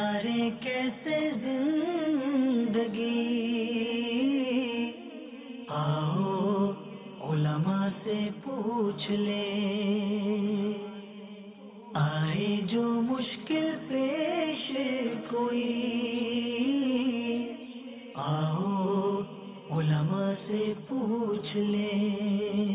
گزارے کیسے زندگی، آؤ علماء سے پوچھ لیں، آئے جو مشکل پیش کوئی، آؤ علماء سے پوچھ لیں۔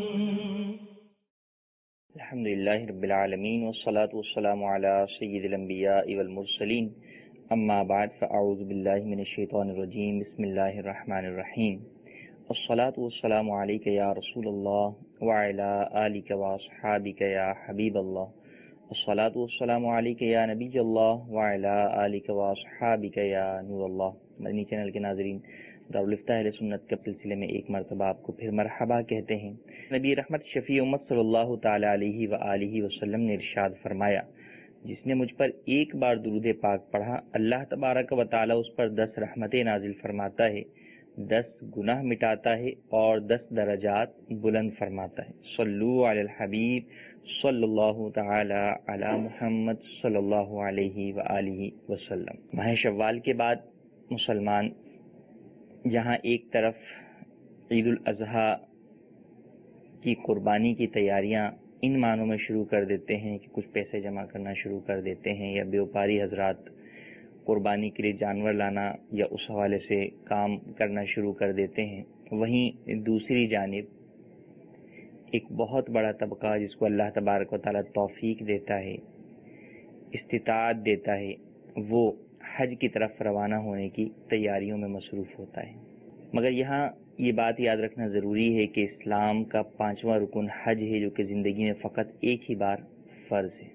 الحمدللہ رب العالمین والصلاة والسلام علی سید الانبیاء والمرسلین، اما بعد فاعوذ باللہ من الشیطان الرجیم، بسم اللہ الرحمن الرحیم۔ الصلاة والسلام علیک یا رسول اللہ وعلی آلک واصحابک یا حبیب اللہ، الصلاة والسلام علیک یا نبی اللہ وعلی آلک واصحابک یا نور اللہ۔ مدنی چینل کے ناظرین، دارالفتاح اہل سنت کے سلسلے میں ایک مرتبہ آپ کو پھر مرحبا کہتے ہیں۔ نبی رحمت شفیع امت صلی اللہ تعالی علیہ وآلہ وسلم نے ارشاد فرمایا، جس نے مجھ پر ایک بار درود پاک پڑھا، اللہ تبارک و تعالی اس پر 10 رحمتیں نازل فرماتا ہے، 10 گناہ مٹاتا ہے اور 10 درجات بلند فرماتا ہے۔ صلو علی الحبیب صلی اللہ تعالی علی محمد صلی اللہ علیہ وآلہ وسلم۔ ماہ شوال کے بعد مسلمان جہاں ایک طرف عید الاضحیٰ کی قربانی کی تیاریاں ان معنوں میں شروع کر دیتے ہیں کہ کچھ پیسے جمع کرنا شروع کر دیتے ہیں، یا بیوپاری حضرات قربانی کے لیے جانور لانا یا اس حوالے سے کام کرنا شروع کر دیتے ہیں، وہیں دوسری جانب ایک بہت بڑا طبقہ جس کو اللہ تبارک و تعالیٰ توفیق دیتا ہے، استطاعت دیتا ہے، وہ حج کی طرف روانہ ہونے کی تیاریوں میں مصروف ہوتا ہے۔ مگر یہاں یہ بات یاد رکھنا ضروری ہے کہ اسلام کا 5واں رکن حج ہے، جو کہ زندگی میں فقط ایک ہی بار فرض ہے۔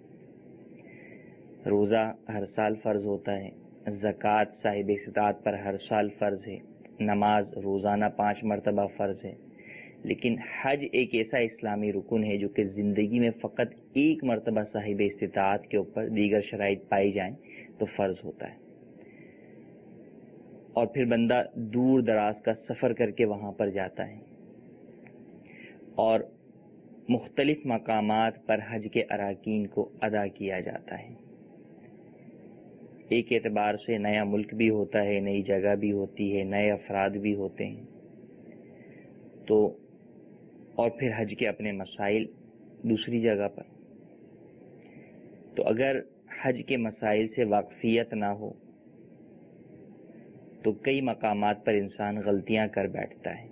روزہ ہر سال فرض ہوتا ہے، زکوٰۃ صاحب استطاعت پر ہر سال فرض ہے، نماز روزانہ 5 مرتبہ فرض ہے، لیکن حج ایک ایسا اسلامی رکن ہے جو کہ زندگی میں فقط ایک مرتبہ صاحب استطاعت کے اوپر دیگر شرائط پائی جائیں تو فرض ہوتا ہے، اور پھر بندہ دور دراز کا سفر کر کے وہاں پر جاتا ہے، اور مختلف مقامات پر حج کے اراکین کو ادا کیا جاتا ہے۔ ایک اعتبار سے نیا ملک بھی ہوتا ہے، نئی جگہ بھی ہوتی ہے، نئے افراد بھی ہوتے ہیں، تو اور پھر حج کے اپنے مسائل دوسری جگہ پر۔ تو اگر حج کے مسائل سے واقفیت نہ ہو تو کئی مقامات پر انسان غلطیاں کر بیٹھتا ہے۔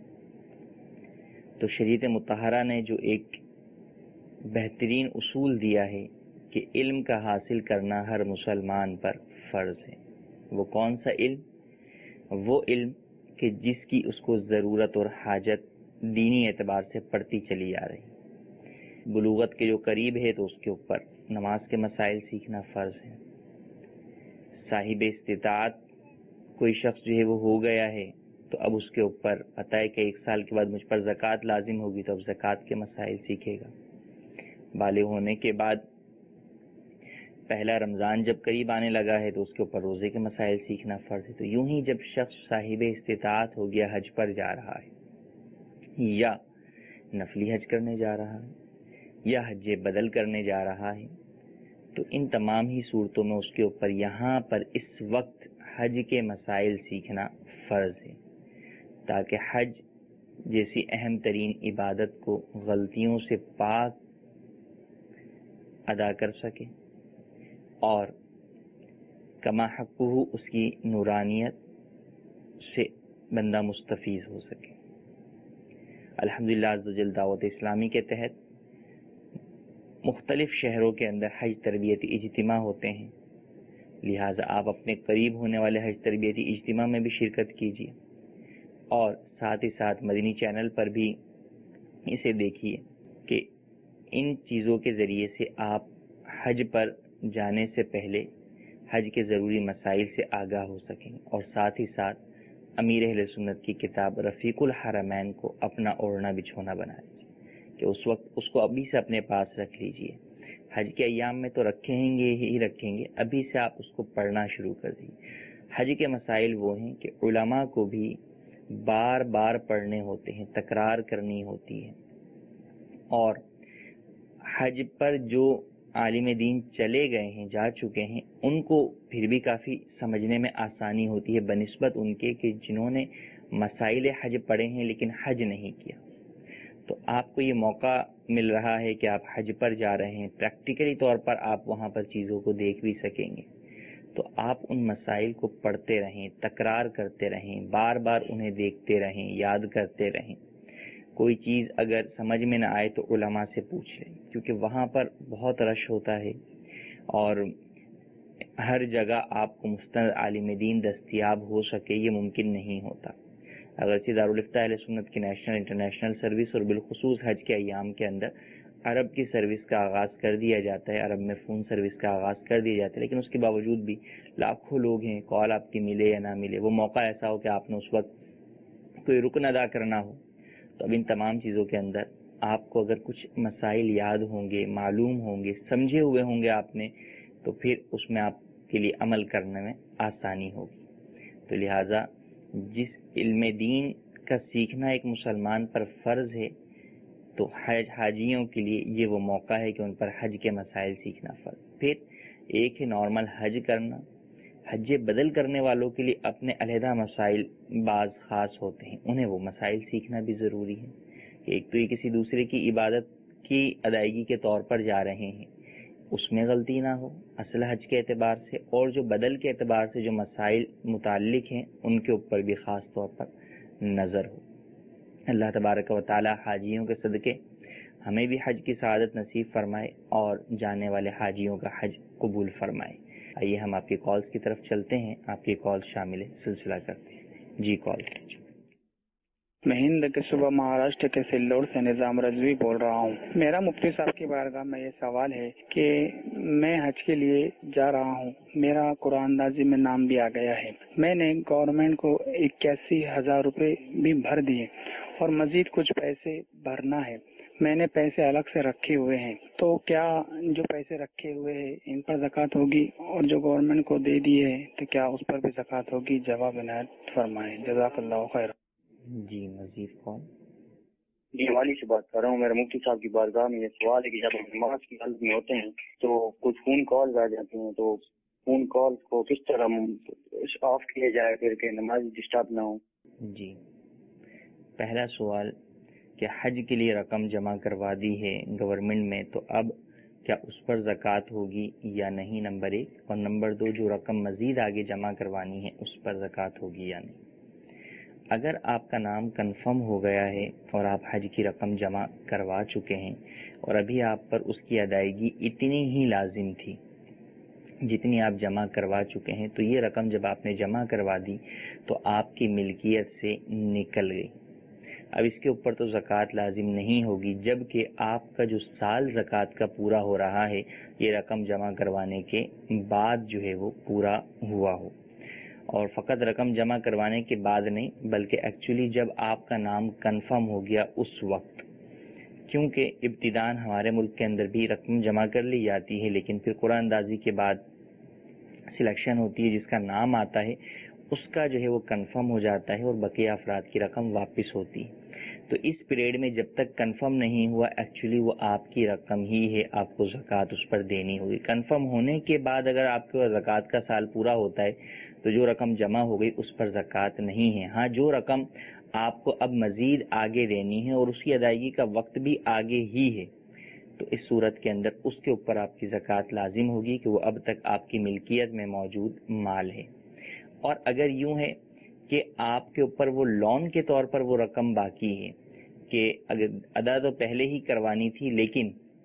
تو شریعت مطہرہ نے جو ایک بہترین اصول دیا ہے کہ علم کا حاصل کرنا ہر مسلمان پر فرض ہے، وہ کون سا علم؟ وہ علم کہ جس کی اس کو ضرورت اور حاجت دینی اعتبار سے پڑتی چلی آ رہی۔ بلوغت کے جو قریب ہے تو اس کے اوپر نماز کے مسائل سیکھنا فرض ہے۔ صاحب استطاعت کوئی شخص جو ہے وہ ہو گیا ہے تو اب اس کے اوپر پتہ ہے کہ 1 سال کے بعد مجھ پر زکوٰۃ لازم ہوگی، تو اب زکوٰۃ کے مسائل سیکھے گا۔ بالغ ہونے کے بعد پہلا رمضان جب قریب آنے لگا ہے تو اس کے اوپر روزے کے مسائل سیکھنا فرض ہے۔ تو یوں ہی جب شخص صاحب استطاعت ہو گیا، حج پر جا رہا ہے یا نفلی حج کرنے جا رہا ہے یا حج بدل کرنے جا رہا ہے، تو ان تمام ہی صورتوں میں اس کے اوپر یہاں پر اس وقت حج کے مسائل سیکھنا فرض ہے، تاکہ حج جیسی اہم ترین عبادت کو غلطیوں سے پاک ادا کر سکے اور کما حقہ اس کی نورانیت سے بندہ مستفیض ہو سکے۔ الحمدللہ عز و جل دعوت اسلامی کے تحت مختلف شہروں کے اندر حج تربیتی اجتماع ہوتے ہیں، لہٰذا آپ اپنے قریب ہونے والے حج تربیتی اجتماع میں بھی شرکت کیجیے، اور ساتھ ہی ساتھ مدنی چینل پر بھی اسے دیکھیے کہ ان چیزوں کے ذریعے سے آپ حج پر جانے سے پہلے حج کے ضروری مسائل سے آگاہ ہو سکیں، اور ساتھ ہی ساتھ امیر اہل سنت کی کتاب رفیق الحرمین کو اپنا اوڑھنا بچھونا بنا لیجیے، کہ اس وقت اس کو ابھی سے اپنے پاس رکھ لیجیے۔ حج کے ایام میں تو رکھیں گے ہی رکھیں گے، ابھی سے آپ اس کو پڑھنا شروع کر دیجیے۔ حج کے مسائل وہ ہیں کہ علماء کو بھی بار بار پڑھنے ہوتے ہیں، تکرار کرنی ہوتی ہے، اور حج پر جو عالم دین چلے گئے ہیں، جا چکے ہیں، ان کو پھر بھی کافی سمجھنے میں آسانی ہوتی ہے بنسبت ان کے کہ جنہوں نے مسائل حج پڑھے ہیں لیکن حج نہیں کیا۔ تو آپ کو یہ موقع مل رہا ہے کہ آپ حج پر جا رہے ہیں، پریکٹیکلی طور پر آپ وہاں پر چیزوں کو دیکھ بھی سکیں گے، تو آپ ان مسائل کو پڑھتے رہیں، تکرار کرتے رہیں، بار بار انہیں دیکھتے رہیں، یاد کرتے رہیں۔ کوئی چیز اگر سمجھ میں نہ آئے تو علماء سے پوچھ لیں، کیونکہ وہاں پر بہت رش ہوتا ہے اور ہر جگہ آپ کو مستند عالم دین دستیاب ہو سکے یہ ممکن نہیں ہوتا۔ اگرچہ دارالافتاء اہل سنت کی نیشنل انٹرنیشنل سروس اور بالخصوص حج کے ایام کے اندر عرب کی سروس کا آغاز کر دیا جاتا ہے، عرب میں فون سروس کا آغاز کر دیا جاتا ہے، لیکن اس کے باوجود بھی لاکھوں لوگ ہیں، کال آپ کی ملے یا نہ ملے، وہ موقع ایسا ہو کہ آپ نے اس وقت کوئی رکن ادا کرنا ہو، تو اب ان تمام چیزوں کے اندر آپ کو اگر کچھ مسائل یاد ہوں گے، معلوم ہوں گے، سمجھے ہوئے ہوں گے آپ نے، تو پھر اس میں آپ کے لیے عمل کرنے میں آسانی ہوگی۔ تو لہٰذا جس علم دین کا سیکھنا ایک مسلمان پر فرض ہے، تو حاجیوں کے لیے یہ وہ موقع ہے کہ ان پر حج کے مسائل سیکھنا فرض۔ پھر ایک ہے نارمل حج کرنا، حج بدل کرنے والوں کے لیے اپنے علیحدہ مسائل بعض خاص ہوتے ہیں، انہیں وہ مسائل سیکھنا بھی ضروری ہے۔ ایک تو یہ کسی دوسرے کی عبادت کی ادائیگی کے طور پر جا رہے ہیں، اس میں غلطی نہ ہو اصل حج کے اعتبار سے، اور جو بدل کے اعتبار سے جو مسائل متعلق ہیں ان کے اوپر بھی خاص طور پر نظر ہو۔ اللہ تبارک و تعالی حاجیوں کے صدقے ہمیں بھی حج کی سعادت نصیب فرمائے اور جانے والے حاجیوں کا حج قبول فرمائے۔ آئیے ہم آپ کی کالز کی طرف چلتے ہیں، آپ کی کال شامل سلسلہ کرتے ہیں۔ جی کال۔ میں ہند کے صوبہ مہاراشٹر کے سلوڑ سے نظام رضوی بول رہا ہوں۔ میرا مفتی صاحب کی بارگاہ میں یہ سوال ہے کہ میں حج کے لیے جا رہا ہوں، میرا قرآن اندازی میں نام بھی آ گیا ہے، میں نے گورنمنٹ کو 81,000 روپے بھی بھر دیے اور مزید کچھ پیسے بھرنا ہے، میں نے پیسے الگ سے رکھے ہوئے ہیں، تو کیا جو پیسے رکھے ہوئے ہیں ان پر زکوٰۃ ہوگی، اور جو گورنمنٹ کو دے دیے ہیں تو کیا اس پر بھی زکوٰۃ ہوگی؟ جواب عنایت فرمائیں، جزاک اللہ خیر۔ جی مزید کون؟ جی والی سے بات کر رہا ہوں۔ میرا مفتی صاحب کی بارگاہ میں یہ سوال ہے کہ جب ہم نماز کی حالت میں ہوتے ہیں تو کچھ فون کالز آ جاتے ہیں، تو فون کال کو کس طرح آف کیا جائے پھر کہ نماز ڈسٹرب نہ ہو؟ جی پہلا سوال کہ حج کے لیے رقم جمع کروا دی ہے گورنمنٹ میں، تو اب کیا اس پر زکوٰۃ ہوگی یا نہیں، نمبر 1، اور نمبر 2 جو رقم مزید آگے جمع کروانی ہے اس پر زکوٰۃ ہوگی یا نہیں۔ اگر آپ کا نام کنفرم ہو گیا ہے اور آپ حج کی رقم جمع کروا چکے ہیں اور ابھی آپ پر اس کی ادائیگی اتنی ہی لازم تھی جتنی آپ جمع کروا چکے ہیں، تو یہ رقم جب آپ نے جمع کروا دی تو آپ کی ملکیت سے نکل گئی۔ اب اس کے اوپر تو زکوٰۃ لازم نہیں ہوگی، جبکہ آپ کا جو سال زکوٰۃ کا پورا ہو رہا ہے یہ رقم جمع کروانے کے بعد جو ہے وہ پورا ہوا ہو، اور فقط رقم جمع کروانے کے بعد نہیں بلکہ ایکچولی جب آپ کا نام کنفرم ہو گیا اس وقت، کیونکہ ابتداءً ہمارے ملک کے اندر بھی رقم جمع کر لی جاتی ہے، لیکن پھر قرآن اندازی کے بعد سلیکشن ہوتی ہے، جس کا نام آتا ہے اس کا جو ہے وہ کنفرم ہو جاتا ہے اور بقیہ افراد کی رقم واپس ہوتی ہے۔ تو اس پیریڈ میں جب تک کنفرم نہیں ہوا ایکچولی وہ آپ کی رقم ہی ہے، آپ کو زکوٰۃ اس پر دینی ہوگی۔ کنفرم ہونے کے بعد اگر آپ کے زکوٰۃ کا سال پورا ہوتا ہے تو جو رقم جمع ہو گئی اس پر زکوٰۃ نہیں ہے۔ ہاں جو رقم آپ کو اب مزید آگے دینی ہے اور اس کی ادائیگی کا وقت بھی آگے ہی ہے، تو اس صورت کے اندر اس کے اوپر آپ کی زکوٰۃ لازم ہوگی کہ وہ اب تک آپ کی ملکیت میں موجود مال ہے۔ اور اگر یوں ہے کہ آپ کے اوپر وہ لون کے طور پر وہ رقم باقی ہے کہ اگر ادا تو پہلے ہی کروانی تھی لیکن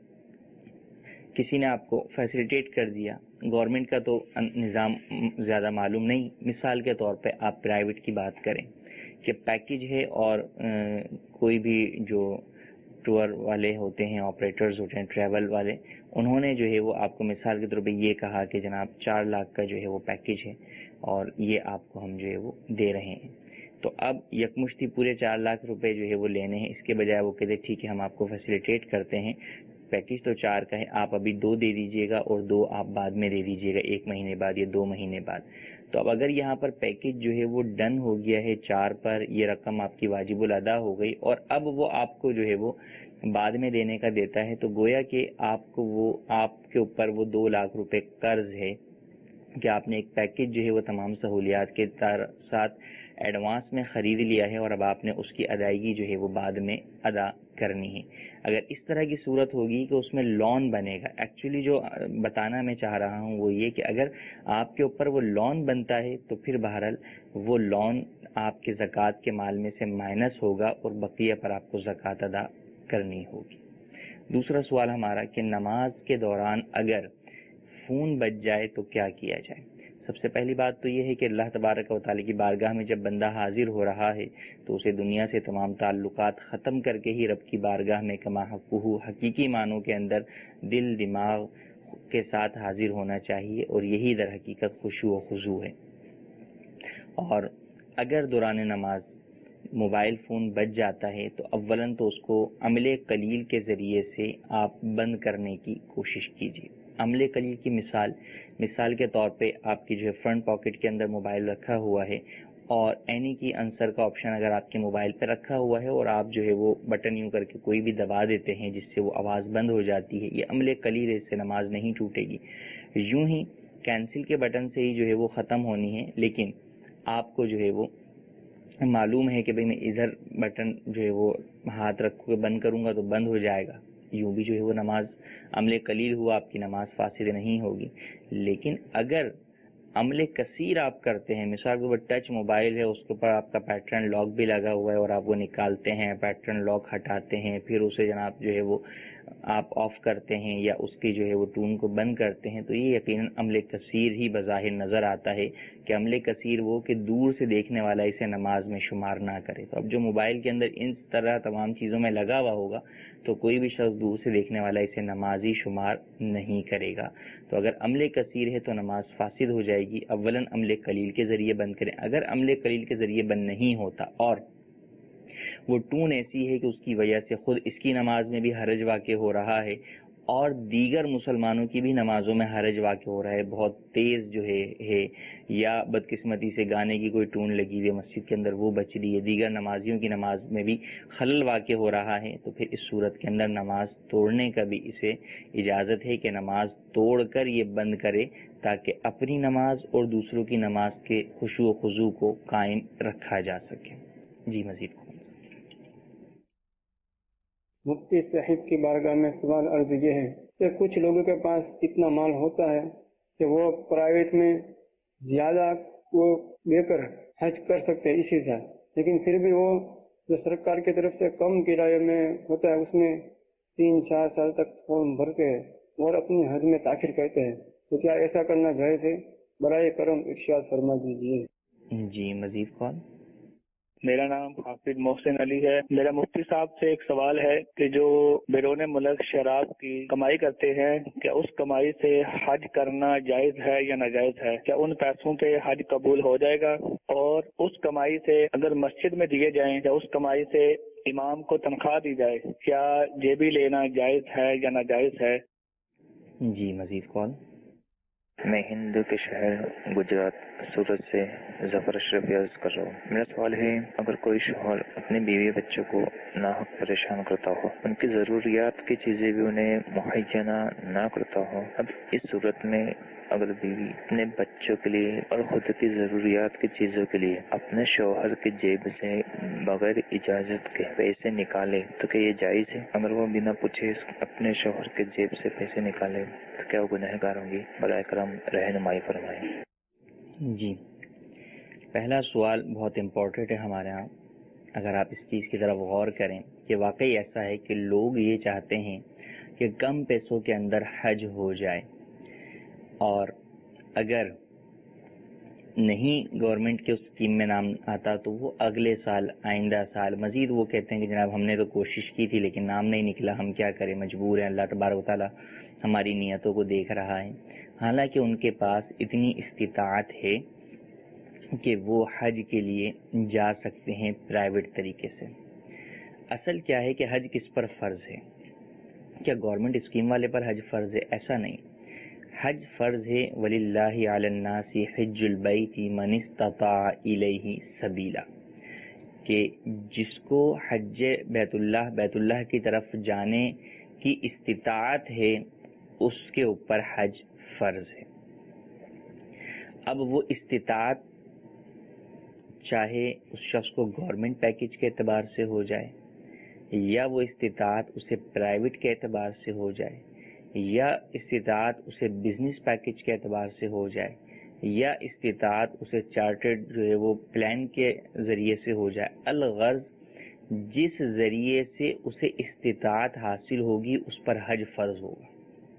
کسی نے آپ کو فیسیلیٹیٹ کر دیا، گورنمنٹ کا تو نظام زیادہ معلوم نہیں، مثال کے طور پہ آپ پرائیویٹ کی بات کریں کہ پیکج ہے اور کوئی بھی جو ٹور والے ہوتے ہیں، آپریٹرز ہوتے ہیں، ٹریول والے، انہوں نے جو ہے وہ آپ کو مثال کے طور پہ یہ کہا کہ جناب 4 لاکھ کا جو ہے وہ پیکج ہے اور یہ آپ کو ہم جو ہے وہ دے رہے ہیں، تو اب یکمشتی پورے 4 لاکھ روپے جو ہے وہ لینے ہیں، اس کے بجائے وہ کہتے ٹھیک ہے ہم آپ کو فیسیلیٹیٹ کرتے ہیں، پیکج تو 4 کا ہے، آپ ابھی 2 دے دیجئے گا اور 2 آپ بعد میں دے دیجئے گا، 1 مہینے بعد یا 2 مہینے بعد۔ تو اب اگر یہاں پر پیکج جو ہے وہ ڈن ہو گیا ہے 4 پر، یہ رقم آپ کی واجب الادا ہو گئی اور اب وہ آپ کو جو ہے وہ بعد میں دینے کا دیتا ہے، تو گویا کہ آپ کو وہ آپ کے کے اوپر وہ 2 لاکھ روپے قرض ہے کہ آپ نے ایک پیکج جو ہے وہ تمام سہولیات کے ساتھ ایڈوانس میں خرید لیا ہے اور اب آپ نے اس کی ادائیگی جو ہے وہ بعد میں ادا کرنی ہے. اگر اس طرح کی صورت ہوگی کہ اس میں لون بنے گا، ایکچولی جو بتانا میں چاہ رہا ہوں وہ یہ کہ اگر آپ کے اوپر وہ لون بنتا ہے تو پھر بہرحال وہ لون آپ کے زکوٰۃ کے مال میں سے مائنس ہوگا اور بقیہ پر آپ کو زکوٰۃ ادا کرنی ہوگی. دوسرا سوال ہمارا کہ نماز کے دوران اگر فون بج جائے تو کیا کیا جائے. سب سے پہلی بات تو یہ ہے کہ اللہ تبارک و تعالیٰ کی بارگاہ میں جب بندہ حاضر ہو رہا ہے تو اسے دنیا سے تمام تعلقات ختم کر کے ہی رب کی بارگاہ میں کما حقہ حقیقی معنوں کے اندر دل دماغ کے ساتھ حاضر ہونا چاہیے، اور یہی در حقیقت خشوع و خضوع ہے. اور اگر دوران نماز موبائل فون بج جاتا ہے تو اولاً تو اس کو عمل قلیل کے ذریعے سے آپ بند کرنے کی کوشش کیجیے. عمل قلیل کی مثال کے طور پہ آپ کی جو ہے فرنٹ پاکٹ کے اندر موبائل رکھا ہوا ہے اور اینی کی آنسر کا آپشن اگر آپ کے موبائل پہ رکھا ہوا ہے اور آپ جو ہے وہ بٹن یوں کر کے کوئی بھی دبا دیتے ہیں جس سے وہ آواز بند ہو جاتی ہے، یہ عمل قلیل ہے، اس سے نماز نہیں ٹوٹے گی. یوں ہی کینسل کے بٹن سے ہی جو ہے وہ ختم ہونی ہے، لیکن آپ کو جو ہے وہ معلوم ہے کہ بھئی میں ادھر بٹن جو ہے وہ ہاتھ رکھ کے بند کروں گا تو بند ہو جائے گا، یوں بھی جو ہے وہ نماز عمل قلیل ہوا، آپ کی نماز فاسد نہیں ہوگی. لیکن اگر عمل کثیر آپ کرتے ہیں، مثال کے اوپر ٹچ موبائل ہے، اس کے اوپر آپ کا پیٹرن لاک بھی لگا ہوا ہے اور آپ وہ نکالتے ہیں، پیٹرن لاک ہٹاتے ہیں، پھر اسے جناب جو ہے وہ آپ آف کرتے ہیں یا اس کی جو ہے وہ ٹون کو بند کرتے ہیں، تو یہ یقیناً عمل کثیر ہی بظاہر نظر آتا ہے کہ عمل کثیر وہ کہ دور سے دیکھنے والا اسے نماز میں شمار نہ کرے. تو اب جو موبائل کے اندر ان طرح تمام چیزوں میں لگا ہوا ہوگا تو کوئی بھی شخص دور سے دیکھنے والا اسے نمازی شمار نہیں کرے گا. تو اگر عمل کثیر ہے تو نماز فاسد ہو جائے گی. اولاً عمل قلیل کے ذریعے بند کریں. اگر عمل قلیل کے ذریعے بند نہیں ہوتا اور وہ ٹون ایسی ہے کہ اس کی وجہ سے خود اس کی نماز میں بھی حرج واقع ہو رہا ہے اور دیگر مسلمانوں کی بھی نمازوں میں حرج واقع ہو رہا ہے، بہت تیز جو ہے یا بدقسمتی سے گانے کی کوئی ٹون لگی ہوئی ہے مسجد کے اندر وہ بچ رہی ہے، دیگر نمازیوں کی نماز میں بھی خلل واقع ہو رہا ہے، تو پھر اس صورت کے اندر نماز توڑنے کا بھی اسے اجازت ہے کہ نماز توڑ کر یہ بند کرے تاکہ اپنی نماز اور دوسروں کی نماز کے خشوع و خضوع کو قائم رکھا جا سکے. جی مزید مفتی صاحب کی بارگاہ میں سوال عرض یہ ہے کہ کچھ لوگوں کے پاس اتنا مال ہوتا ہے کہ وہ پرائیویٹ میں زیادہ وہ دے کر حج کر سکتے ہیں اسی سال، لیکن پھر بھی وہ جو سرکار کی طرف سے کم کرایے میں ہوتا ہے اس میں 3-4 سال تک فارم بھرتے ہیں اور اپنی حج میں تاخیر کرتے ہیں، تو کیا ایسا کرنا جائز ہے؟ برائے کرم ارشاد فرما دیجیے. جی مزید کون؟ میرا نام حافظ محسن علی ہے. میرا مفتی صاحب سے ایک سوال ہے کہ جو بیرون ملک شراب کی کمائی کرتے ہیں کیا اس کمائی سے حج کرنا جائز ہے یا ناجائز ہے؟ کیا ان پیسوں پہ حج قبول ہو جائے گا؟ اور اس کمائی سے اگر مسجد میں دیے جائیں یا اس کمائی سے امام کو تنخواہ دی جائے کیا یہ بھی لینا جائز ہے یا ناجائز ہے؟ جی مزید کون؟ میں ہند کے شہر گجرات سورت سے ظفر اشرف عرض کر رہا ہوں. میرا سوال ہے اگر کوئی شوہر اپنے بیوی بچوں کو ناحق پریشان کرتا ہو، ان کی ضروریات کی چیزیں بھی انہیں مہیا نہ کرتا ہو، اب اس صورت میں اگر بیوی اپنے بچوں کے لیے اور خود کی ضروریات کی چیزوں کے لیے اپنے شوہر کی جیب سے بغیر اجازت کے پیسے نکالے تو کیا یہ جائز ہے؟ اگر وہ بنا پوچھے اپنے شوہر کے جیب سے پیسے نکالے تو کیا وہ گنہگار ہوں گی؟ برائے کرم رہنمائی فرمائیں. جی پہلا سوال بہت امپورٹنٹ ہے ہمارے ہاں. اگر آپ اس چیز کی طرف غور کریں کہ واقعی ایسا ہے کہ لوگ یہ چاہتے ہیں کہ کم پیسوں کے اندر حج ہو جائے، اور اگر نہیں گورنمنٹ کے اسکیم میں نام آتا تو وہ اگلے سال آئندہ سال مزید وہ کہتے ہیں کہ جناب ہم نے تو کوشش کی تھی لیکن نام نہیں نکلا، ہم کیا کریں، مجبور ہیں، اللہ تبارک و تعالیٰ ہماری نیتوں کو دیکھ رہا ہے. حالانکہ ان کے پاس اتنی استطاعت ہے کہ وہ حج کے لیے جا سکتے ہیں پرائیویٹ طریقے سے. اصل کیا ہے کہ حج کس پر فرض ہے؟ کیا گورنمنٹ اسکیم والے پر حج فرض ہے؟ ایسا نہیں. حج فرض ہے وَلِلَّهِ عَلَى النَّاسِ حِجُّ الْبَيْتِ مَنِ اسْتَطَاعَ إِلَيْهِ سَبِيلًا، کہ جس کو حج بیت اللہ کی طرف جانے کی استطاعت ہے اس کے اوپر حج فرض ہے۔ اب وہ استطاعت چاہے اس شخص کو گورنمنٹ پیکج کے اعتبار سے ہو جائے، یا وہ استطاعت اسے پرائیویٹ کے اعتبار سے ہو جائے، یا استطاعت اسے بزنس پیکج کے اعتبار سے ہو جائے، یا استطاعت اسے چارٹرڈ جو ہے وہ پلان کے ذریعے سے ہو جائے، الغرض جس ذریعے سے اسے استطاعت حاصل ہوگی اس پر حج فرض ہوگا۔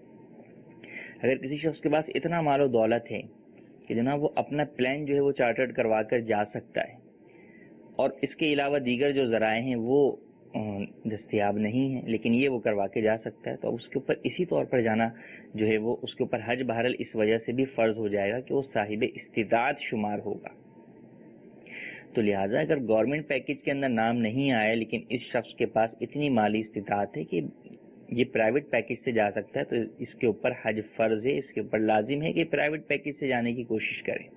اگر کسی شخص کے پاس اتنا مال و دولت ہے کہ جناب وہ اپنا پلان جو ہے وہ چارٹرڈ کروا کر جا سکتا ہے، اور اس کے علاوہ دیگر جو ذرائع ہیں وہ دستیاب نہیں ہیں، لیکن یہ وہ کروا کے جا سکتا ہے، تو اس کے اوپر اسی طور پر جانا جو ہے وہ اس کے اوپر حج بہرحال اس وجہ سے بھی فرض ہو جائے گا کہ وہ صاحب استطاعت شمار ہوگا۔ تو لہٰذا اگر گورنمنٹ پیکج کے اندر نام نہیں آیا لیکن اس شخص کے پاس اتنی مالی استطاعت ہے کہ یہ پرائیویٹ پیکج سے جا سکتا ہے، تو اس کے اوپر حج فرض ہے، اس کے اوپر لازم ہے کہ پرائیویٹ پیکج سے جانے کی کوشش کرے۔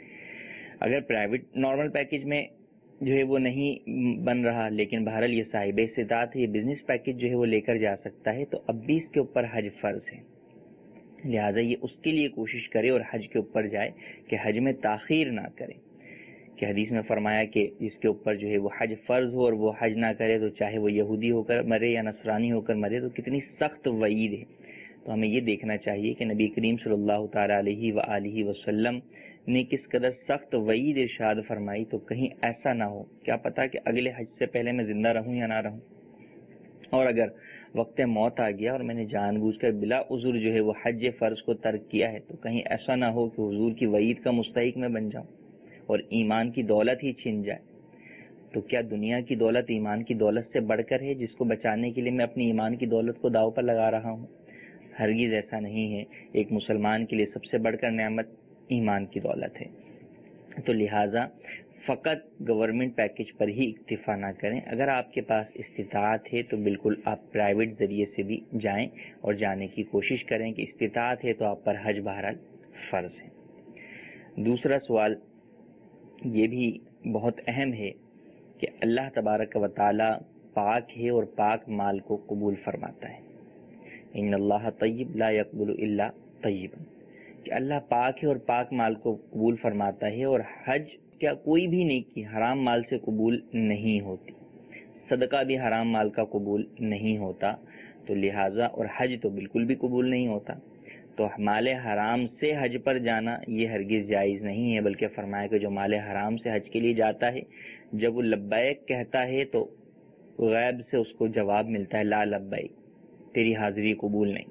اگر پرائیویٹ نارمل پیکج میں جو ہے وہ نہیں بن رہا لیکن بہرحال یہ صاحب استطاعت ہے، یہ بزنس پیکج جو ہے وہ لے کر جا سکتا ہے، تو اب بھی اس کے اوپر حج فرض ہے، لہٰذا یہ اس کے لیے کوشش کرے اور حج کے اوپر جائے کہ حج میں تاخیر نہ کرے، کہ حدیث میں فرمایا کہ جس کے اوپر جو ہے وہ حج فرض ہو اور وہ حج نہ کرے تو چاہے وہ یہودی ہو کر مرے یا نصرانی ہو کر مرے، تو کتنی سخت وعید ہے۔ تو ہمیں یہ دیکھنا چاہیے کہ نبی کریم صلی اللہ تعالی علیہ وآلہ وسلم نے کس قدر سخت وعید ارشاد فرمائی، تو کہیں ایسا نہ ہو، کیا پتا کہ اگلے حج سے پہلے میں زندہ رہوں یا نہ رہوں، اور اگر وقت موت آ گیا اور میں نے جان بوجھ کر بلا عذر جو ہے وہ حج فرض کو ترک کیا ہے، تو کہیں ایسا نہ ہو کہ حضور کی وعید کا مستحق میں بن جاؤں اور ایمان کی دولت ہی چھن جائے۔ تو کیا دنیا کی دولت ایمان کی دولت سے بڑھ کر ہے جس کو بچانے کے لیے میں اپنی ایمان کی دولت کو داؤ پر لگا رہا ہوں؟ ہرگز ایسا نہیں ہے۔ ایک مسلمان کے لیے سب سے بڑھ کر نعمت ایمان کی دولت ہے۔ تو لہٰذا فقط گورنمنٹ پیکج پر ہی اکتفا نہ کریں، اگر آپ کے پاس استطاعت ہے تو بالکل آپ پرائیویٹ ذریعے سے بھی جائیں اور جانے کی کوشش کریں کہ استطاعت ہے تو آپ پر حج بہرحال فرض ہے۔ دوسرا سوال یہ بھی بہت اہم ہے کہ اللہ تبارک و تعالی پاک ہے اور پاک مال کو قبول فرماتا ہے۔ ان اللہ طیب لا يقبل الا طیبا، کہ اللہ پاک ہے اور پاک مال کو قبول فرماتا ہے، اور حج کیا کوئی بھی نیکی حرام مال سے قبول نہیں ہوتی، صدقہ بھی حرام مال کا قبول نہیں ہوتا، تو لہٰذا اور حج تو بالکل بھی قبول نہیں ہوتا، تو مال حرام سے حج پر جانا یہ ہرگز جائز نہیں ہے، بلکہ فرمایا کہ جو مال حرام سے حج کے لیے جاتا ہے جب وہ لبیک کہتا ہے تو غیب سے اس کو جواب ملتا ہے لا لبیک، تیری حاضری قبول نہیں۔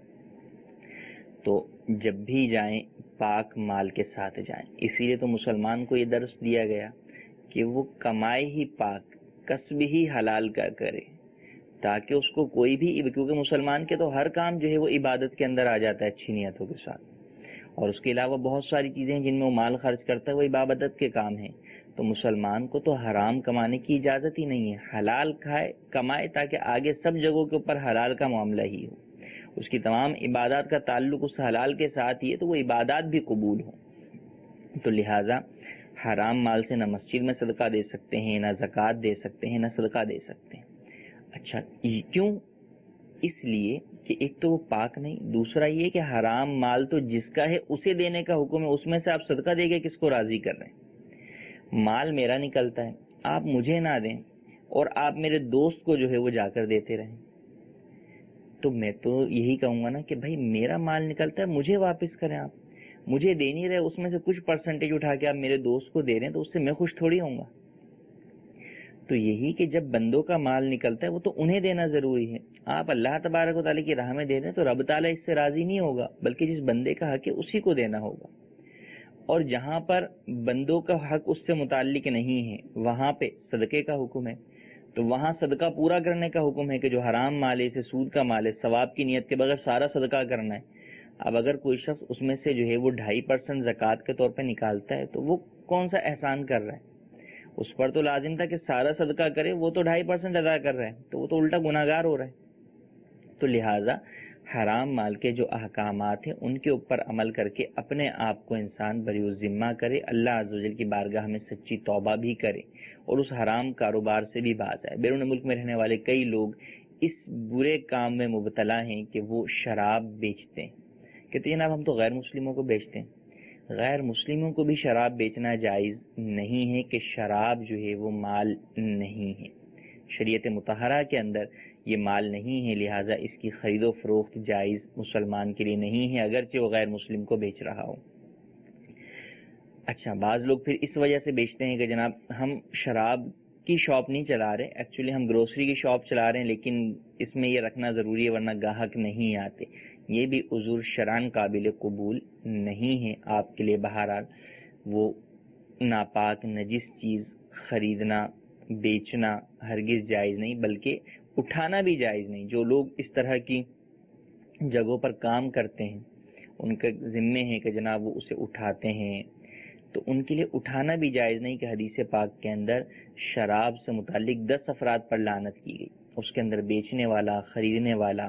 تو جب بھی جائیں پاک مال کے ساتھ جائیں، اسی لیے تو مسلمان کو یہ درس دیا گیا کہ وہ کمائے ہی پاک، کسب ہی حلال کا کرے، تاکہ اس کو کوئی بھی، کیونکہ مسلمان کے تو ہر کام جو ہے وہ عبادت کے اندر آ جاتا ہے اچھی نیتوں کے ساتھ، اور اس کے علاوہ بہت ساری چیزیں جن میں وہ مال خرچ کرتا ہے وہ عبادت کے کام ہیں، تو مسلمان کو تو حرام کمانے کی اجازت ہی نہیں ہے، حلال کھائے کمائے تاکہ آگے سب جگہوں کے اوپر حلال کا معاملہ ہی ہو، اس کی تمام عبادات کا تعلق اس حلال کے ساتھ ہی ہے تو وہ عبادات بھی قبول ہوں۔ تو لہٰذا حرام مال سے نہ مسجد میں صدقہ دے سکتے ہیں، نہ زکوٰۃ دے سکتے ہیں، نہ صدقہ دے سکتے ہیں۔ اچھا کیوں؟ اس لیے کہ ایک تو وہ پاک نہیں، دوسرا یہ کہ حرام مال تو جس کا ہے اسے دینے کا حکم ہے، اس میں سے آپ صدقہ دے کے کس کو راضی کر رہے ہیں؟ مال میرا نکلتا ہے، آپ مجھے نہ دیں اور آپ میرے دوست کو جو ہے وہ جا کر دیتے رہیں، تو میں تو یہی کہوں گا نا کہ بھائی میرا مال نکلتا ہے مجھے واپس کریں، آپ مجھے دے نہیں رہے، اس میں سے کچھ پرسنٹیج اٹھا کے آپ میرے دوست کو دے رہے ہیں تو اس سے میں خوش تھوڑی ہوں گا۔ تو یہی کہ جب بندوں کا مال نکلتا ہے وہ تو انہیں دینا ضروری ہے، آپ اللہ تبارک و تعالیٰ کی راہ میں دے دیں تو رب تعالیٰ اس سے راضی نہیں ہوگا، بلکہ جس بندے کا حق ہے اسی کو دینا ہوگا، اور جہاں پر بندوں کا حق اس سے متعلق نہیں ہے وہاں پہ صدقے کا حکم ہے، تو وہاں صدقہ پورا کرنے کا حکم ہے کہ جو حرام مال ہے، اسے سود کا مال ہے، ثواب کی نیت کے بغیر سارا صدقہ کرنا ہے۔ اب اگر کوئی شخص اس میں سے جو ہے وہ 2.5% زکوٰۃ کے طور پہ نکالتا ہے تو وہ کون سا احسان کر رہا ہے؟ اس پر تو لازم تھا کہ سارا صدقہ کرے، وہ تو 2.5% ادا کر رہا ہے، تو وہ تو الٹا گناہگار ہو رہا ہے۔ تو لہٰذا حرام مال کے جو احکامات ہیں ان کے اوپر عمل کر کے اپنے آپ کو انسان بری ذمہ کرے، اللہ عز و جل کی بارگاہ میں سچی توبہ بھی کرے اور اس حرام کاروبار سے بھی باز آئے۔ بیرون ملک میں رہنے والے کئی لوگ اس برے کام میں مبتلا ہیں کہ وہ شراب بیچتے ہیں. کہتے ہیں جناب ہم تو غیر مسلموں کو بیچتے ہیں. غیر مسلموں کو بھی شراب بیچنا جائز نہیں ہے کہ شراب جو ہے وہ مال نہیں ہے. شریعت مطہرہ کے اندر یہ مال نہیں ہے، لہٰذا اس کی خرید و فروخت جائز مسلمان کے لیے نہیں ہے اگرچہ وہ غیر مسلم کو بیچ رہا ہو. اچھا، بعض لوگ پھر اس وجہ سے بیچتے ہیں کہ جناب ہم شراب کی شاپ نہیں چلا رہے، ایکچولی ہم گروسری کی شاپ چلا رہے ہیں، لیکن اس میں یہ رکھنا ضروری ہے ورنہ گاہک نہیں آتے. یہ بھی عذر شرعاً قابل قبول نہیں ہے آپ کے لیے. بہرحال وہ ناپاک نجس چیز خریدنا بیچنا ہرگز جائز نہیں، بلکہ اٹھانا بھی جائز نہیں. جو لوگ اس طرح کی جگہوں پر کام کرتے ہیں ان کا ذمہ ہے کہ جناب وہ اسے اٹھاتے ہیں، تو ان کے لیے اٹھانا بھی جائز نہیں کہ حدیث پاک کے اندر شراب سے متعلق 10 افراد پر لعنت کی گئی. اس کے اندر بیچنے والا، خریدنے والا،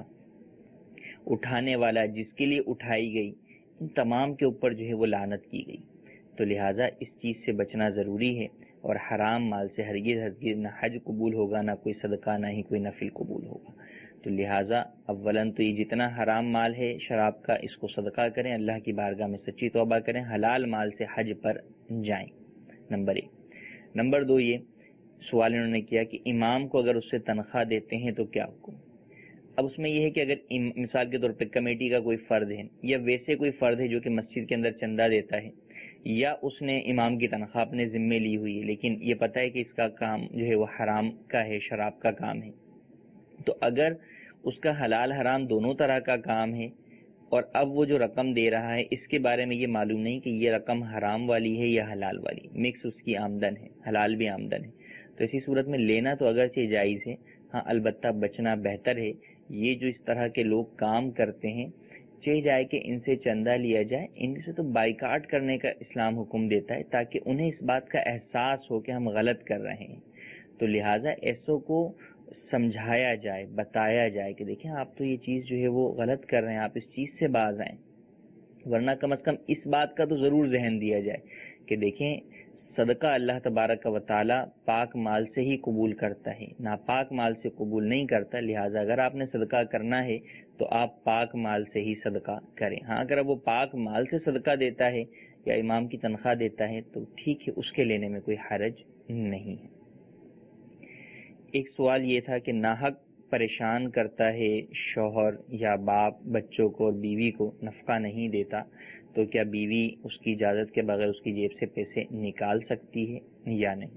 اٹھانے والا، جس کے لیے اٹھائی گئی، ان تمام کے اوپر جو ہے وہ لعنت کی گئی. تو لہٰذا اس چیز سے بچنا ضروری ہے، اور حرام مال سے ہرگز نہ حج قبول ہوگا، نہ کوئی صدقہ، نہ ہی کوئی نفل قبول ہوگا. تو لہٰذا اولاً تو یہ جتنا حرام مال ہے شراب کا، اس کو صدقہ کریں، اللہ کی بارگاہ میں سچی توبہ کریں، حلال مال سے حج پر جائیں. نمبر 1. نمبر 2، یہ سوال انہوں نے کیا کہ امام کو اگر اس سے تنخواہ دیتے ہیں تو کیا حکم. اب اس میں یہ ہے کہ اگر مثال کے طور پہ کمیٹی کا کوئی فرد ہے یا ویسے کوئی فرد ہے جو کہ مسجد کے اندر چندہ دیتا ہے، یا اس نے امام کی تنخواہ اپنے ذمے لی ہوئی ہے لیکن یہ پتہ ہے کہ اس کا کام جو ہے وہ حرام کا ہے، شراب کا کام ہے، تو اگر اس کا حلال حرام دونوں طرح کا کام ہے اور اب وہ جو رقم دے رہا ہے اس کے بارے میں یہ معلوم نہیں کہ یہ رقم حرام والی ہے یا حلال والی، مکس اس کی آمدن ہے، حلال بھی آمدن ہے، تو اسی صورت میں لینا تو اگرچہ جائز ہے، ہاں البتہ بچنا بہتر ہے. یہ جو اس طرح کے لوگ کام کرتے ہیں چاہے جائے کہ ان سے چندہ لیا جائے، ان سے تو بائیکاٹ کرنے کا اسلام حکم دیتا ہے تاکہ انہیں اس بات کا احساس ہو کہ ہم غلط کر رہے ہیں. تو لہٰذا ایسوں کو سمجھایا جائے، بتایا جائے کہ دیکھیں آپ تو یہ چیز جو ہے وہ غلط کر رہے ہیں، آپ اس چیز سے باز آئیں. ورنہ کم از کم اس بات کا تو ضرور ذہن دیا جائے کہ دیکھیں صدقہ اللہ تبارک و تعالی پاک مال سے ہی قبول کرتا ہے، ناپاک مال سے قبول نہیں کرتا. لہٰذا اگر آپ نے صدقہ کرنا ہے تو آپ پاک مال سے ہی صدقہ کریں. ہاں اگر وہ پاک مال سے صدقہ دیتا ہے یا امام کی تنخواہ دیتا ہے تو ٹھیک ہے، اس کے لینے میں کوئی حرج نہیں ہے. ایک سوال یہ تھا کہ ناحق پریشان کرتا ہے شوہر یا باپ بچوں کو اور بیوی کو، نفقہ نہیں دیتا، تو کیا بیوی اس کی اجازت کے بغیر اس کی جیب سے پیسے نکال سکتی ہے یا نہیں؟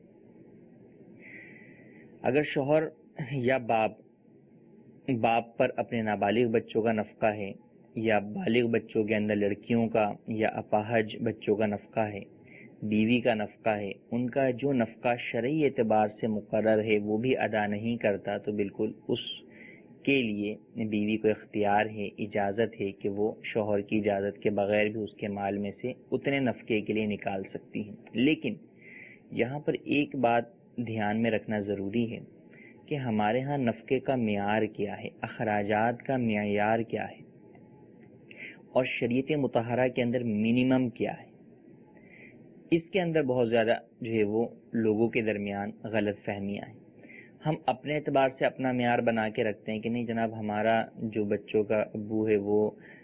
اگر شوہر یا باپ پر اپنے نابالغ بچوں کا نفقہ ہے یا بالغ بچوں کے اندر لڑکیوں کا یا اپاہج بچوں کا نفقہ ہے، بیوی کا نفقہ ہے، ان کا جو نفقہ شرعی اعتبار سے مقرر ہے وہ بھی ادا نہیں کرتا، تو بالکل اس کے لیے بیوی کو اختیار ہے، اجازت ہے کہ وہ شوہر کی اجازت کے بغیر بھی اس کے مال میں سے اتنے نفقے کے لیے نکال سکتی ہیں. لیکن یہاں پر ایک بات دھیان میں رکھنا ضروری ہے کہ ہمارے ہاں نفقے کا معیار کیا ہے، اخراجات کا معیار کیا ہے، اور شریعت مطہرہ کے اندر منیمم کیا ہے. اس کے اندر بہت زیادہ جو ہے وہ لوگوں کے درمیان غلط فہمیاں ہیں. ہم اپنے اعتبار سے اپنا معیار بنا کے رکھتے ہیں کہ نہیں جناب ہمارا جو بچوں کا ابو ہے وہ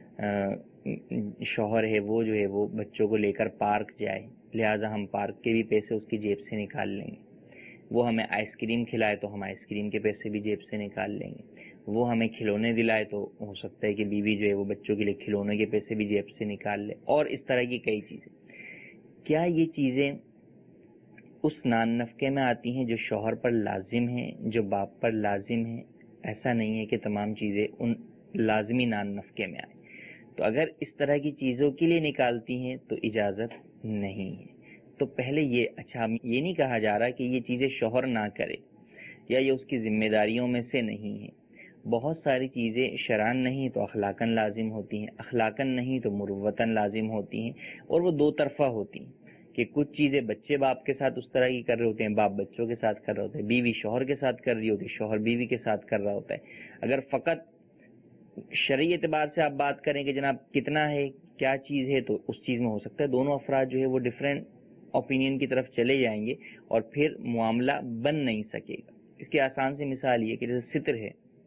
شوہر ہے وہ جو ہے وہ بچوں کو لے کر پارک جائے، لہٰذا ہم پارک کے بھی پیسے اس کی جیب سے نکال لیں گے. وہ ہمیں آئس کریم کھلائے تو ہم آئس کریم کے پیسے بھی جیب سے نکال لیں گے. وہ ہمیں کھلونے دلائے تو ہو سکتا ہے کہ بیوی جو ہے وہ بچوں کے لیے کھلونے کے پیسے بھی جیب سے نکال لے، اور اس طرح کی کئی چیزیں. کیا یہ چیزیں اس نان نفقے میں آتی ہیں جو شوہر پر لازم ہیں، جو باپ پر لازم ہیں؟ ایسا نہیں ہے کہ تمام چیزیں ان لازمی نان نفقے میں آئیں. تو اگر اس طرح کی چیزوں کے لیے نکالتی ہیں تو اجازت نہیں ہے. تو پہلے یہ نہیں کہا جا رہا کہ یہ چیزیں شوہر نہ کرے یا یہ اس کی ذمہ داریوں میں سے نہیں ہے. بہت ساری چیزیں شرعاً نہیں تو اخلاقاً لازم ہوتی ہیں، اخلاقاً نہیں تو مروتاً لازم ہوتی ہیں، اور وہ دو طرفہ ہوتی ہیں کہ کچھ چیزیں بچے باپ کے ساتھ اس طرح کی کر رہے ہوتے ہیں، باپ بچوں کے ساتھ کر رہا ہوتا ہے، بیوی شوہر کے ساتھ کر رہی ہوتی ہے، شوہر بیوی کے ساتھ کر رہا ہوتا ہے. اگر فقط شرعی اعتبار سے آپ بات کریں کہ جناب کتنا ہے کیا چیز ہے تو اس چیز میں ہو سکتا ہے دونوں افراد جو ہے وہ ڈیفرنٹ اوپینین کی طرف چلے جائیں گے اور پھر معاملہ بن نہیں سکے گا. اس کی آسان سی مثال یہ کہ جیسے ستر ہے،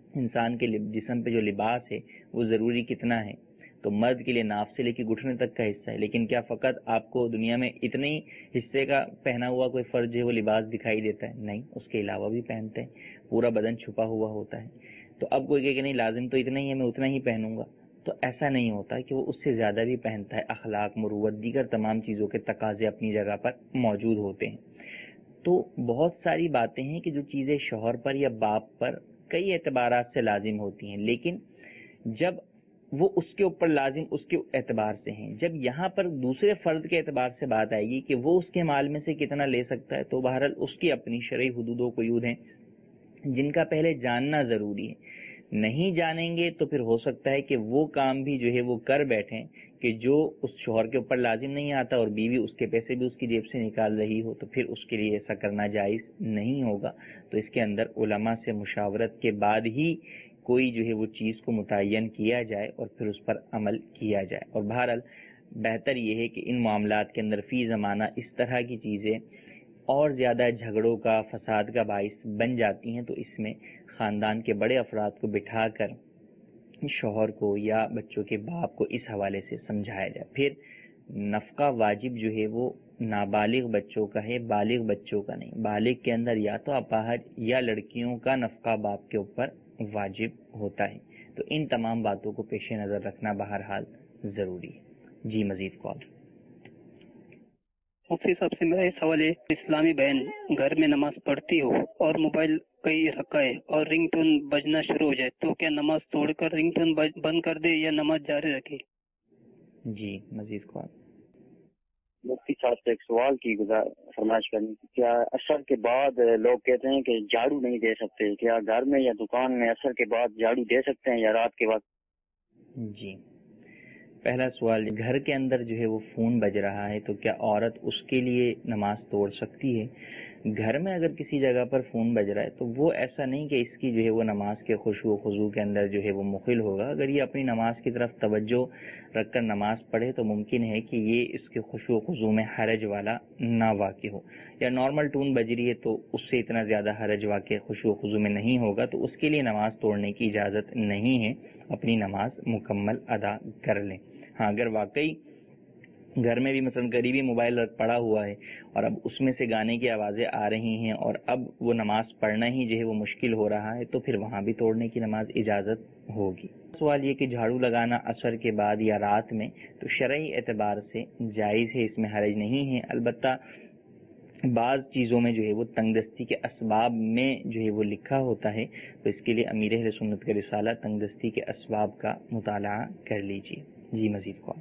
انسان کے جسم پہ جو لباس ہے وہ ضروری کتنا ہے؟ تو مرد کے لیے ناف سے لے کے گھٹنے تک کا حصہ ہے، لیکن کیا فقط آپ کو دنیا میں اتنے ہی حصے کا پہنا ہوا کوئی فرد جو ہے وہ لباس دکھائی دیتا ہے؟ نہیں، اس کے علاوہ بھی پہنتے ہیں، پورا بدن چھپا ہوا ہوتا ہے۔ تو اب کوئی کہے کہ نہیں لازم تو اتنا ہی ہے، میں اتنا ہی پہنوں گا، تو ایسا نہیں ہوتا کہ وہ اس سے زیادہ بھی پہنتا ہے۔ اخلاق، مروت، دیگر تمام چیزوں کے تقاضے اپنی جگہ پر موجود ہوتے ہیں۔ تو بہت ساری باتیں ہیں کہ جو چیزیں شوہر پر یا باپ پر کئی اعتبارات سے لازم ہوتی ہیں، لیکن جب وہ اس کے اوپر لازم اس کے اعتبار سے ہیں، جب یہاں پر دوسرے فرد کے اعتبار سے بات آئے گی کہ وہ اس کے مال میں سے کتنا لے سکتا ہے، تو بہرحال اس کی اپنی شرعی حدود و قیود ہیں جن کا پہلے جاننا ضروری ہے۔ نہیں جانیں گے تو پھر ہو سکتا ہے کہ وہ کام بھی جو ہے وہ کر بیٹھیں کہ جو اس شوہر کے اوپر لازم نہیں آتا، اور بیوی اس کے پیسے بھی اس کی جیب سے نکال رہی ہو، تو پھر اس کے لیے ایسا کرنا جائز نہیں ہوگا۔ تو اس کے اندر علماء سے مشاورت کے بعد ہی کوئی جو ہے وہ چیز کو متعین کیا جائے اور پھر اس پر عمل کیا جائے۔ اور بہرحال بہتر یہ ہے کہ ان معاملات کے اندر فی زمانہ اس طرح کی چیزیں اور زیادہ جھگڑوں کا، فساد کا باعث بن جاتی ہیں، تو اس میں خاندان کے بڑے افراد کو بٹھا کر شوہر کو یا بچوں کے باپ کو اس حوالے سے سمجھایا جائے۔ پھر نفقہ واجب جو ہے وہ نابالغ بچوں کا ہے، بالغ بچوں کا نہیں۔ بالغ کے اندر یا تو اپاہج یا لڑکیوں کا نفقہ باپ کے اوپر واجب ہوتا ہے۔ تو ان تمام باتوں کو پیش نظر رکھنا بہرحال ضروری ہے۔ جی مزید کال۔ مفتی صاحب سے میرا یہ سوال ہے، اسلامی بہن گھر میں نماز پڑھتی ہو اور موبائل کئی رکھائے اور رنگ ٹون بجنا شروع ہو جائے تو کیا نماز توڑ کر رنگ ٹون بند کر دے یا نماز جاری رکھے؟ جی مزید کال۔ مفتی صاحب سے ایک سوال کی فرمائش کرنی، کیا عصر کے بعد لوگ کہتے ہیں کہ جھاڑو نہیں دے سکتے، کیا گھر میں یا دکان میں عصر کے بعد جھاڑو دے سکتے ہیں یا رات کے وقت؟ جی پہلا سوال، گھر کے اندر جو ہے وہ فون بج رہا ہے تو کیا عورت اس کے لیے نماز توڑ سکتی ہے؟ گھر میں اگر کسی جگہ پر فون بج رہا ہے تو وہ ایسا نہیں کہ اس کی جو ہے وہ نماز کے خشوع و خضوع کے اندر جو ہے وہ مخل ہوگا۔ اگر یہ اپنی نماز کی طرف توجہ رکھ کر نماز پڑھے تو ممکن ہے کہ یہ اس کے خشوع و خضوع میں حرج والا نہ واقع ہو، یا نارمل ٹون بج رہی ہے تو اس سے اتنا زیادہ حرج واقع خشوع و خضوع میں نہیں ہوگا، تو اس کے لیے نماز توڑنے کی اجازت نہیں ہے، اپنی نماز مکمل ادا کر لیں۔ ہاں اگر واقعی گھر میں بھی مثلا قریبی موبائل پڑا ہوا ہے اور اب اس میں سے گانے کی آوازیں آ رہی ہیں اور اب وہ نماز پڑھنا ہی جو ہے وہ مشکل ہو رہا ہے، تو پھر وہاں بھی توڑنے کی نماز اجازت ہوگی۔ سوال یہ کہ جھاڑو لگانا عصر کے بعد یا رات میں، تو شرعی اعتبار سے جائز ہے، اس میں حرج نہیں ہے۔ البتہ بعض چیزوں میں جو ہے وہ تنگ دستی کے اسباب میں جو ہے وہ لکھا ہوتا ہے، تو اس کے لیے امیر اہل سنت کا رسالہ تنگ دستی کے اسباب کا مطالعہ کر لیجیے۔ جی مزید کال۔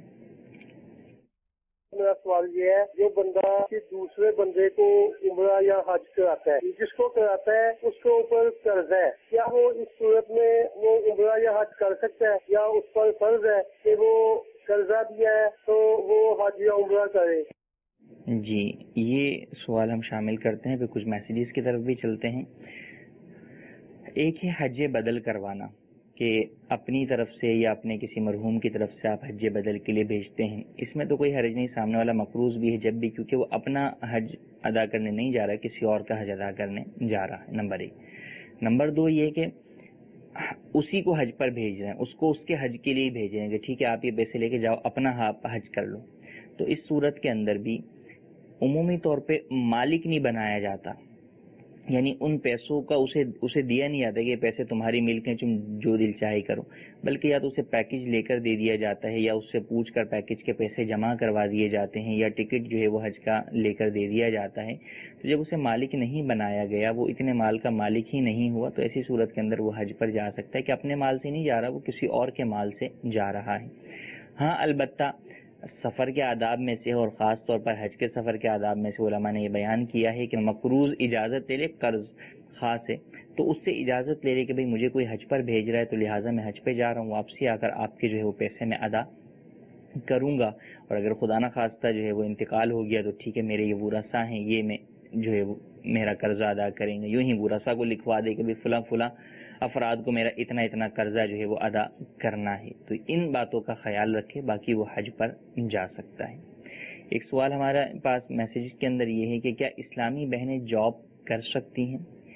میرا سوال یہ ہے، جو بندہ دوسرے بندے کو عمرہ یا حج کراتا ہے، جس کو کراتا ہے اس کے اوپر قرض ہے، کیا وہ اس صورت میں وہ عمرہ یا حج کر سکتا ہے، یا اس پر فرض ہے کہ وہ قرضہ دیا ہے تو وہ حج یا عمرہ کرے؟ جی یہ سوال ہم شامل کرتے ہیں، پھر کچھ میسیجز کی طرف بھی چلتے ہیں۔ ایک ہے حج بدل کروانا، کہ اپنی طرف سے یا اپنے کسی مرحوم کی طرف سے آپ حج بدل کے لیے بھیجتے ہیں، اس میں تو کوئی حرج نہیں، سامنے والا مقروض بھی ہے جب بھی، کیونکہ وہ اپنا حج ادا کرنے نہیں جا رہا ہے، کسی اور کا حج ادا کرنے جا رہا ہے، نمبر 1۔ نمبر 2 یہ کہ اسی کو حج پر بھیج رہے ہیں، اس کو اس کے حج کے لیے بھیج رہے ہیں کہ ٹھیک ہے آپ یہ پیسے لے کے جاؤ، اپنا حج کر لو، تو اس صورت کے اندر بھی عمومی طور پہ مالک نہیں بنایا جاتا، یعنی ان پیسوں کا اسے دیا نہیں جاتا کہ یہ پیسے تمہاری ملک ہیں، تم جو دل چاہے کرو، بلکہ یا تو اسے پیکج لے کر دے دیا جاتا ہے، یا اس سے پوچھ کر پیکج کے پیسے جمع کروا دیے جاتے ہیں، یا ٹکٹ جو ہے وہ حج کا لے کر دے دیا جاتا ہے۔ تو جب اسے مالک نہیں بنایا گیا، وہ اتنے مال کا مالک ہی نہیں ہوا، تو ایسی صورت کے اندر وہ حج پر جا سکتا ہے کہ اپنے مال سے نہیں جا رہا، وہ کسی اور کے مال سے جا رہا ہے۔ ہاں البتہ سفر کے آداب میں سے، اور خاص طور پر حج کے سفر کے آداب میں سے علماء نے یہ بیان کیا ہے کہ مقروض اجازت لے لے، قرض خاص ہے تو اس سے اجازت لے لے کہ بھئی مجھے کوئی حج پر بھیج رہا ہے تو لہٰذا میں حج پہ جا رہا ہوں، واپسی آ کر آپ کے جو ہے وہ پیسے میں ادا کروں گا، اور اگر خدا نہ خواستہ جو ہے وہ انتقال ہو گیا تو ٹھیک ہے، میرے یہ ورثاء ہیں، یہ میں جو ہے وہ میرا قرضہ ادا کریں گے، یوں ہی ورثاء کو لکھوا دے کہ بھئی فلاں فلاں افراد کو میرا اتنا اتنا قرضہ جو ہے وہ ادا کرنا ہے۔ تو ان باتوں کا خیال رکھے، باقی وہ حج پر جا سکتا ہے۔ ایک سوال ہمارے پاس میسیج کے اندر یہ ہے کہ کیا اسلامی بہنیں جاب کر سکتی ہیں؟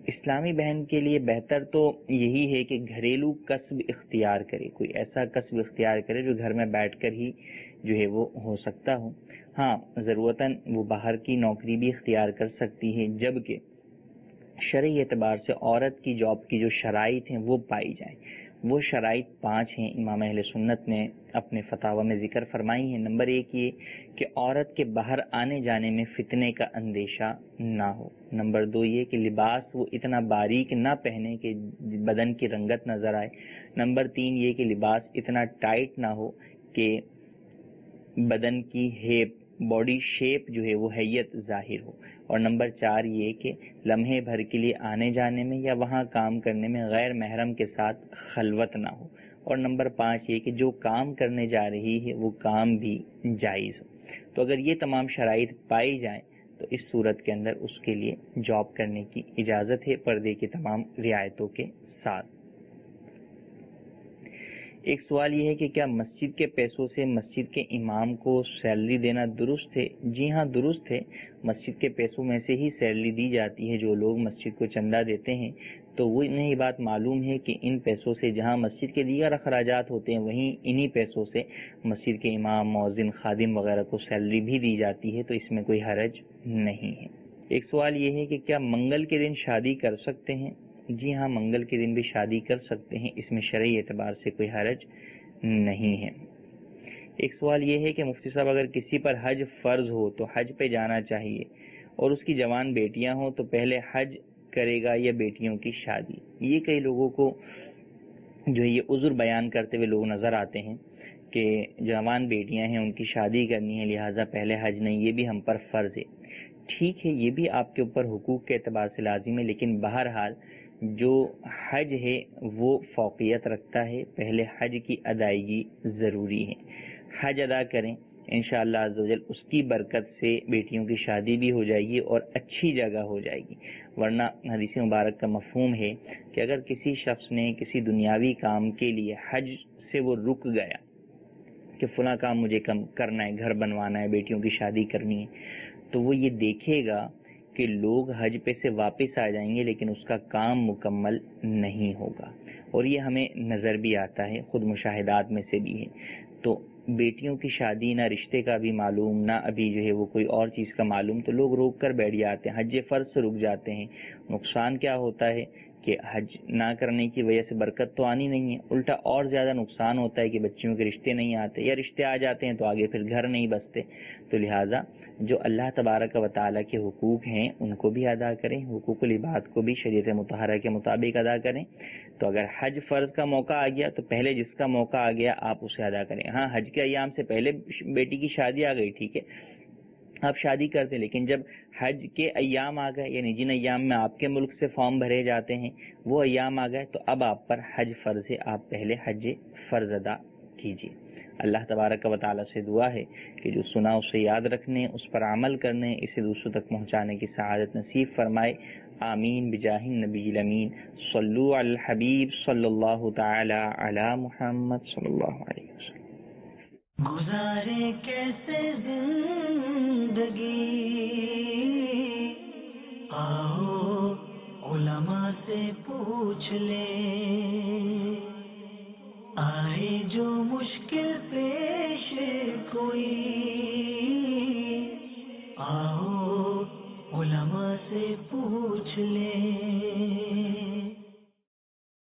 اسلامی بہن کے لیے بہتر تو یہی ہے کہ گھریلو کسب اختیار کرے، کوئی ایسا کسب اختیار کرے جو گھر میں بیٹھ کر ہی جو ہے وہ ہو سکتا ہو. ہاں ضرورتاً وہ باہر کی نوکری بھی اختیار کر سکتی ہے، جبکہ شرعی اعتبار سے عورت کی جاب کی جو شرائط ہیں وہ پائی جائیں. وہ شرائط 5 ہیں، امام اہل سنت نے اپنے فتاوی میں ذکر فرمائی ہیں. نمبر 1 یہ کہ عورت کے باہر آنے جانے میں فتنے کا اندیشہ نہ ہو. نمبر 2 یہ کہ لباس وہ اتنا باریک نہ پہنے کہ بدن کی رنگت نظر آئے. نمبر 3 یہ کہ لباس اتنا ٹائٹ نہ ہو کہ بدن کی باڈی شیپ جو ہے وہ حیت ظاہر ہو. اور نمبر 4 یہ کہ لمحے بھر کے لیے آنے جانے میں یا وہاں کام کرنے میں غیر محرم کے ساتھ خلوت نہ ہو. اور نمبر 5 یہ کہ جو کام کرنے جا رہی ہے وہ کام بھی جائز ہو. تو اگر یہ تمام شرائط پائی جائیں تو اس صورت کے اندر اس کے لیے جاب کرنے کی اجازت ہے پردے کی تمام رعایتوں کے ساتھ. ایک سوال یہ ہے کہ کیا مسجد کے پیسوں سے مسجد کے امام کو سیلری دینا درست ہے؟ جی ہاں درست ہے، مسجد کے پیسوں میں سے ہی سیلری دی جاتی ہے. جو لوگ مسجد کو چندہ دیتے ہیں تو وہ انہیں یہ بات معلوم ہے کہ ان پیسوں سے جہاں مسجد کے دیگر اخراجات ہوتے ہیں وہیں انہی پیسوں سے مسجد کے امام، مؤذن، خادم وغیرہ کو سیلری بھی دی جاتی ہے، تو اس میں کوئی حرج نہیں ہے. ایک سوال یہ ہے کہ کیا منگل کے دن شادی کر سکتے ہیں؟ جی ہاں منگل کے دن بھی شادی کر سکتے ہیں، اس میں شرعی اعتبار سے کوئی حرج نہیں ہے. ایک سوال یہ ہے کہ مفتی صاحب اگر کسی پر حج فرض ہو تو حج پہ جانا چاہیے اور اس کی جوان بیٹیاں ہوں تو پہلے حج کرے گا یا بیٹیوں کی شادی؟ یہ کئی لوگوں کو جو یہ عذر بیان کرتے ہوئے لوگ نظر آتے ہیں کہ جوان بیٹیاں ہیں ان کی شادی کرنی ہے لہٰذا پہلے حج نہیں، یہ بھی ہم پر فرض ہے. ٹھیک ہے، یہ بھی آپ کے اوپر حقوق کے اعتبار سے لازم ہے، لیکن بہرحال جو حج ہے وہ فوقیت رکھتا ہے، پہلے حج کی ادائیگی ضروری ہے. حج ادا کریں انشاءاللہ عزوجل، اس کی برکت سے بیٹیوں کی شادی بھی ہو جائے گی اور اچھی جگہ ہو جائے گی. ورنہ حدیث مبارک کا مفہوم ہے کہ اگر کسی شخص نے کسی دنیاوی کام کے لیے حج سے وہ رک گیا کہ فلاں کام مجھے کرنا ہے، گھر بنوانا ہے، بیٹیوں کی شادی کرنی ہے، تو وہ یہ دیکھے گا کہ لوگ حج پہ سے واپس آ جائیں گے لیکن اس کا کام مکمل نہیں ہوگا. اور یہ ہمیں نظر بھی آتا ہے، خود مشاہدات میں سے بھی ہے. تو بیٹیوں کی شادی نہ رشتے کا بھی معلوم، نہ ابھی جو ہے وہ کوئی اور چیز کا معلوم، تو لوگ روک کر بیٹھ جاتے ہیں، حج فرض سے رک جاتے ہیں. نقصان کیا ہوتا ہے کہ حج نہ کرنے کی وجہ سے برکت تو آنی نہیں ہے، الٹا اور زیادہ نقصان ہوتا ہے کہ بچیوں کے رشتے نہیں آتے، یا رشتے آ جاتے ہیں تو آگے پھر گھر نہیں بستے. تو لہٰذا جو اللہ تبارک و تعالیٰ کے حقوق ہیں ان کو بھی ادا کریں، حقوق العباد کو بھی شریعت مطہرہ کے مطابق ادا کریں. تو اگر حج فرض کا موقع آ گیا تو پہلے جس کا موقع آ گیا آپ اسے ادا کریں. ہاں حج کے ایام سے پہلے بیٹی کی شادی آ گئی ٹھیک ہے، آپ شادی کرتے، لیکن جب حج کے ایام آ گئے یعنی جن ایام میں آپ کے ملک سے فارم بھرے جاتے ہیں وہ ایام آ گئے تو اب آپ پر حج فرض ہے، آپ پہلے حج فرض ادا کیجیے. اللہ تبارک و تعالیٰ سے دعا ہے کہ جو سنا اسے یاد رکھنے، اس پر عمل کرنے، اسے دوسروں تک پہنچانے کی سعادت نصیب فرمائے. آمین بجاہ النبی الامین. صلو علی الحبیب صلی اللہ تعالی علی محمد صلی اللہ علیہ وسلم. گزارے کیسے زندگی، آؤ علماء سے پوچھ لیں، آئے جو مشکل پیش کوئی